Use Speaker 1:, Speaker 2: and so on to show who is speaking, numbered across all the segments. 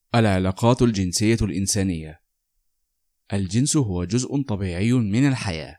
Speaker 1: العلاقات الجنسية الإنسانية. الجنس هو جزء طبيعي من الحياة.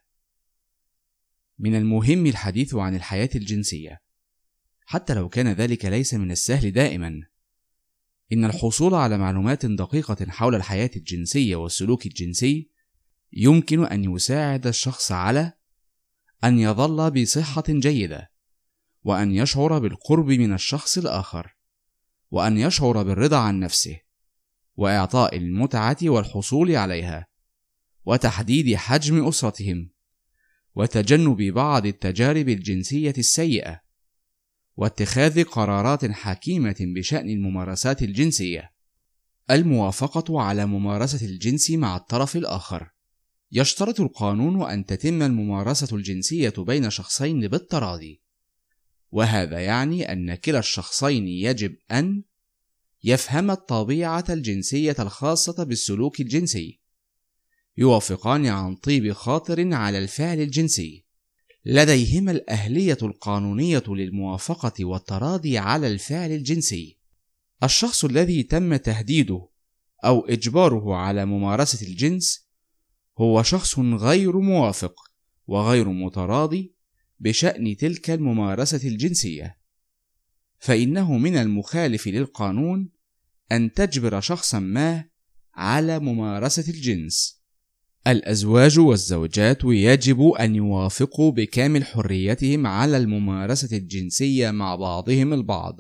Speaker 1: من المهم الحديث عن الحياة الجنسية، حتى لو كان ذلك ليس من السهل دائما. إن الحصول على معلومات دقيقة حول الحياة الجنسية والسلوك الجنسي يمكن أن يساعد الشخص على أن يظل بصحة جيدة، وأن يشعر بالقرب من الشخص الآخر، وأن يشعر بالرضا عن نفسه، وإعطاء المتعة والحصول عليها، وتحديد حجم أسرتهم، وتجنب بعض التجارب الجنسية السيئة، واتخاذ قرارات حكيمة بشأن الممارسات الجنسية. الموافقة على ممارسة الجنس مع الطرف الآخر. يشترط القانون أن تتم الممارسة الجنسية بين شخصين بالتراضي، وهذا يعني أن كلا الشخصين يجب أن يفهم الطبيعة الجنسية الخاصة بالسلوك الجنسي، يوافقان عن طيب خاطر على الفعل الجنسي، لديهما الأهلية القانونية للموافقة والتراضي على الفعل الجنسي. الشخص الذي تم تهديده أو إجباره على ممارسة الجنس هو شخص غير موافق وغير متراضي بشأن تلك الممارسة الجنسية، فإنه من المخالف للقانون أن تجبر شخصا ما على ممارسة الجنس. الأزواج والزوجات يجب أن يوافقوا بكامل حريتهم على الممارسة الجنسية مع بعضهم البعض.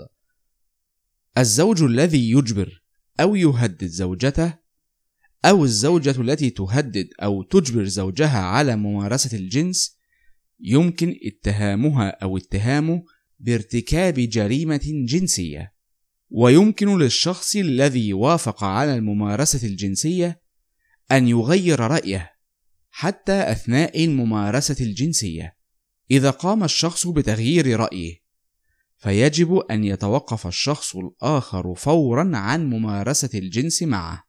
Speaker 1: الزوج الذي يجبر أو يهدد زوجته، أو الزوجة التي تهدد أو تجبر زوجها على ممارسة الجنس، يمكن اتهامها أو اتهامه بارتكاب جريمة جنسية. ويمكن للشخص الذي وافق على الممارسة الجنسية أن يغير رأيه حتى أثناء الممارسة الجنسية. إذا قام الشخص بتغيير رأيه، فيجب أن يتوقف الشخص الآخر فورا عن ممارسة الجنس معه.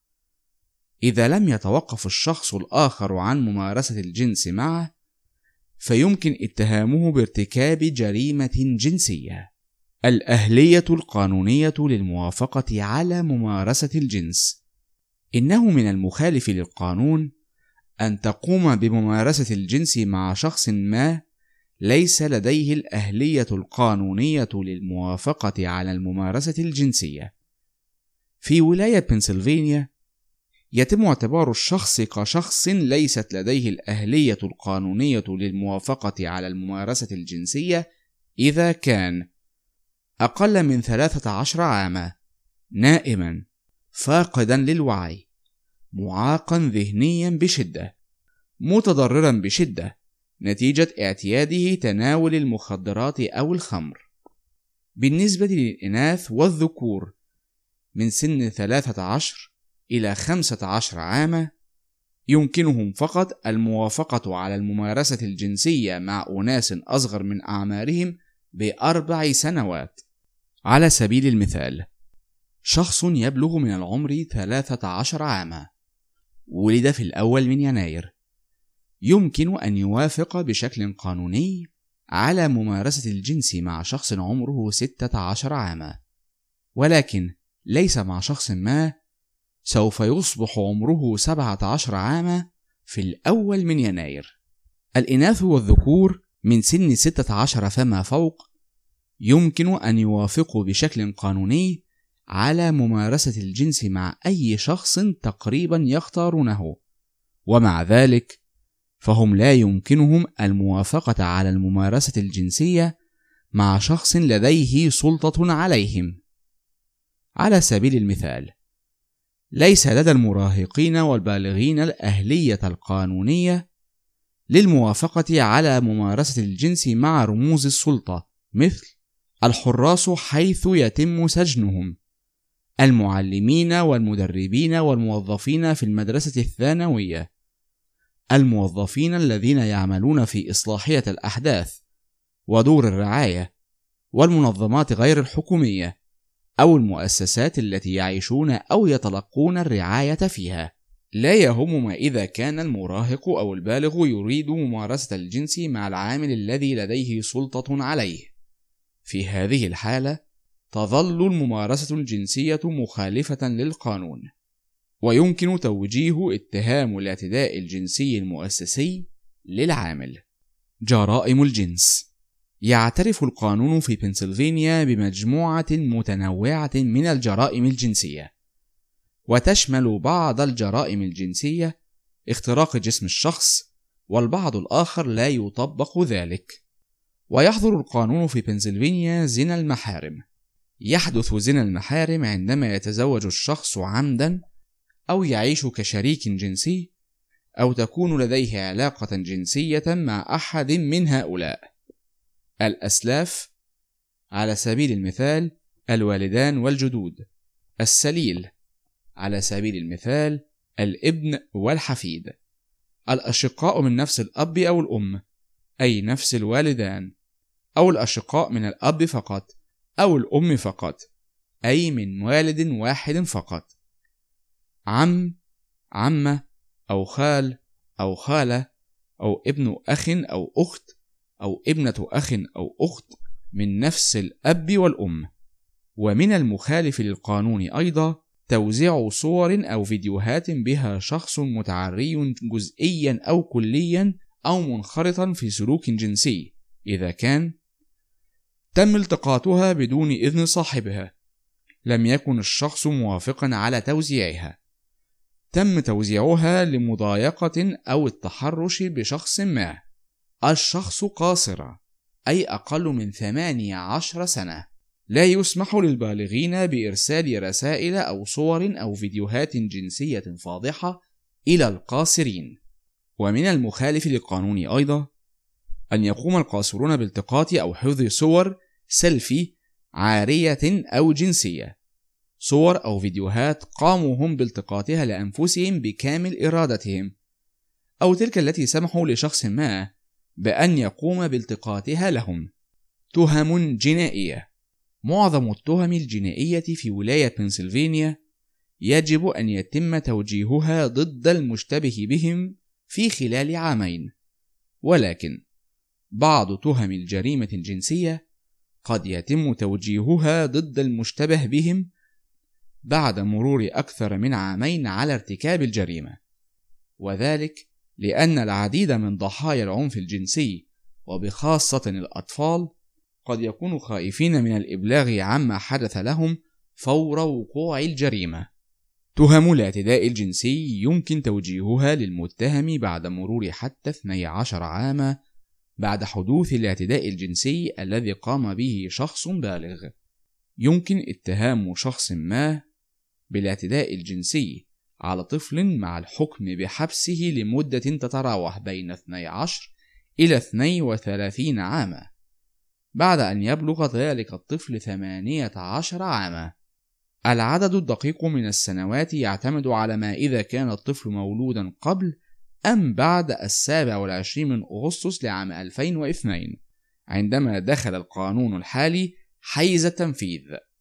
Speaker 1: إذا لم يتوقف الشخص الآخر عن ممارسة الجنس معه، فيمكن اتهامه بارتكاب جريمة جنسية. الأهلية القانونية للموافقة على ممارسة الجنس. إنه من المخالف للقانون أن تقوم بممارسة الجنس مع شخص ما ليس لديه الأهلية القانونية للموافقة على الممارسة الجنسية. في ولاية بنسلفانيا يتم اعتبار الشخص كشخص ليست لديه الأهلية القانونية للموافقة على الممارسة الجنسية إذا كان أقل من 13 عاما، نائما، فاقدا للوعي، معاقا ذهنيا بشدة، متضررا بشدة نتيجة اعتياده تناول المخدرات أو الخمر. بالنسبة للإناث والذكور من سن 13 إلى 15 عاما، يمكنهم فقط الموافقة على الممارسة الجنسية مع أناس أصغر من أعمارهم ب4 سنوات. على سبيل المثال، شخص يبلغ من العمر 13 عاما، ولد في الأول من يناير، يمكن أن يوافق بشكل قانوني على ممارسة الجنس مع شخص عمره 16 عاما، ولكن ليس مع شخص ما سوف يصبح عمره 17 عاما في الأول من يناير. الإناث والذكور من سن 16 فما فوق يمكن أن يوافقوا بشكل قانوني على ممارسة الجنس مع أي شخص تقريبا يختارونه، ومع ذلك فهم لا يمكنهم الموافقة على الممارسة الجنسية مع شخص لديه سلطة عليهم. على سبيل المثال، ليس لدى المراهقين والبالغين الأهلية القانونية للموافقة على ممارسة الجنس مع رموز السلطة مثل الحراس حيث يتم سجنهم، المعلمين والمدربين والموظفين في المدرسة الثانوية، الموظفين الذين يعملون في إصلاحية الأحداث ودور الرعاية، والمنظمات غير الحكومية أو المؤسسات التي يعيشون أو يتلقون الرعاية فيها. لا يهم ما إذا كان المراهق أو البالغ يريد ممارسة الجنس مع العامل الذي لديه سلطة عليه. في هذه الحالة تظل الممارسة الجنسية مخالفة للقانون، ويمكن توجيه اتهام الاعتداء الجنسي المؤسسي للعامل. جرائم الجنس. يعترف القانون في بنسلفانيا بمجموعة متنوعة من الجرائم الجنسية، وتشمل بعض الجرائم الجنسية اختراق جسم الشخص، والبعض الآخر لا يطبق ذلك. ويحظر القانون في بنسلفانيا زنا المحارم. يحدث زنا المحارم عندما يتزوج الشخص عمدا، أو يعيش كشريك جنسي، أو تكون لديه علاقة جنسية مع أحد من هؤلاء: الأسلاف، على سبيل المثال الوالدان والجدود، السليل، على سبيل المثال الابن والحفيد، الأشقاء من نفس الأب أو الأم، أي نفس الوالدان، أو الأشقاء من الأب فقط أو الأم فقط، أي من والد واحد فقط، عم، عمة، أو خال أو خالة، أو ابن أخ أو أخت، أو ابنة أخ أو أخت من نفس الأب والأم. ومن المخالف للقانون أيضا توزيع صور أو فيديوهات بها شخص متعري جزئيا أو كليا أو منخرطا في سلوك جنسي، إذا كان تم التقاطها بدون إذن صاحبها، لم يكن الشخص موافقا على توزيعها، تم توزيعها لمضايقة أو التحرش بشخص ما، الشخص قاصر أي أقل من 18 سنة، لا يسمح للبالغين بإرسال رسائل أو صور أو فيديوهات جنسية فاضحة إلى القاصرين. ومن المخالف للقانون أيضا أن يقوم القاصرون بالتقاط أو حفظ صور سيلفي عارية أو جنسية، صور أو فيديوهات قاموا هم بالتقاطها لأنفسهم بكامل إرادتهم، أو تلك التي سمحوا لشخص ما بأن يقوم بالتقاطها لهم. تهم جنائية. معظم التهم الجنائية في ولاية بنسلفانيا يجب أن يتم توجيهها ضد المشتبه بهم في خلال عامين، ولكن بعض تهم الجريمة الجنسية قد يتم توجيهها ضد المشتبه بهم بعد مرور أكثر من عامين على ارتكاب الجريمة، وذلك لأن العديد من ضحايا العنف الجنسي وبخاصة الأطفال قد يكونوا خائفين من الإبلاغ عما حدث لهم فور وقوع الجريمة. تهم الاعتداء الجنسي يمكن توجيهها للمتهم بعد مرور حتى 12 عاما بعد حدوث الاعتداء الجنسي الذي قام به شخص بالغ. يمكن اتهام شخص ما بالاعتداء الجنسي على طفل مع الحكم بحبسه لمدة تتراوح بين 12 إلى 32 عاما بعد أن يبلغ ذلك الطفل 18 عاما. العدد الدقيق من السنوات يعتمد على ما إذا كان الطفل مولودا قبل أم بعد 27 من أغسطس لعام 2002 عندما دخل القانون الحالي حيز التنفيذ.